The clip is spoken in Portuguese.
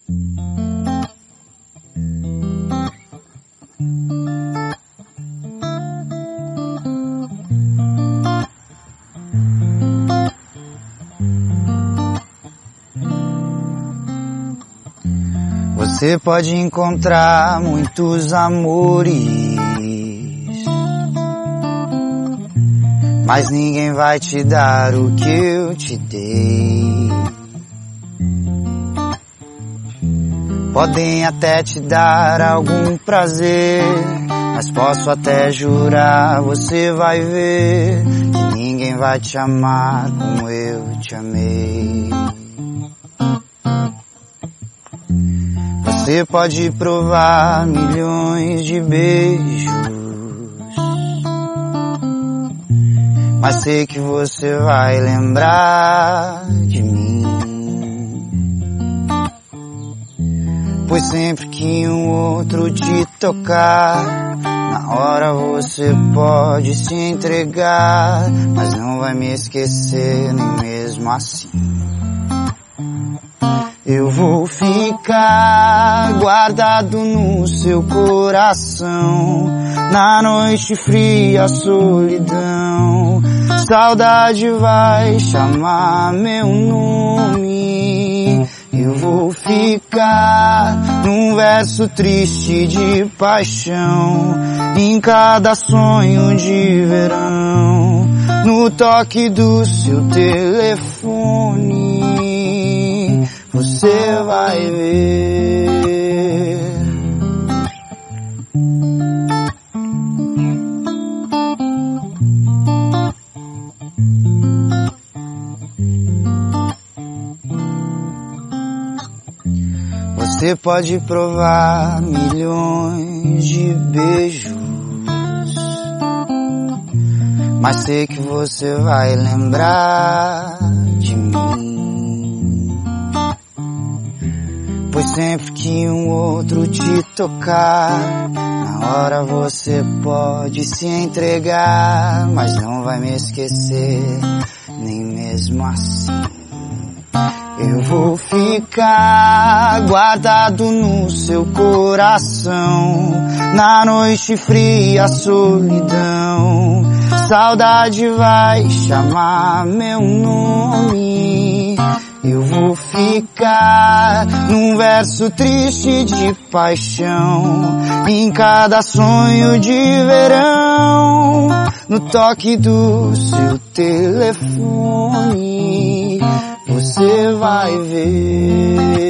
Você pode encontrar muitos amores, mas ninguém vai te dar o que eu te dei. Podem até te dar algum prazer, mas posso até jurar, você vai ver que ninguém vai te amar como eu te amei. Você pode provar milhões de beijos, mas sei que você vai lembrar de mim. Pois sempre que um outro te tocar, na hora você pode se entregar, mas não vai me esquecer nem mesmo assim. Eu vou ficar guardado no seu coração, na noite fria, a solidão. Saudade vai chamar meu nome. Eu vou ficar num verso triste de paixão, em cada sonho de verão, no toque do seu telefone. Você vai ver. Você pode provar milhões de beijos, mas sei que você vai lembrar de mim. Pois sempre que um outro te tocar, na hora você pode se entregar, mas não vai me esquecer, nem mesmo assim. Eu vou ficar guardado no seu coração, na noite fria, a solidão. Saudade vai chamar meu nome. Eu vou ficar num verso triste de paixão, em cada sonho de verão, no toque do seu telefone. Você vai ver.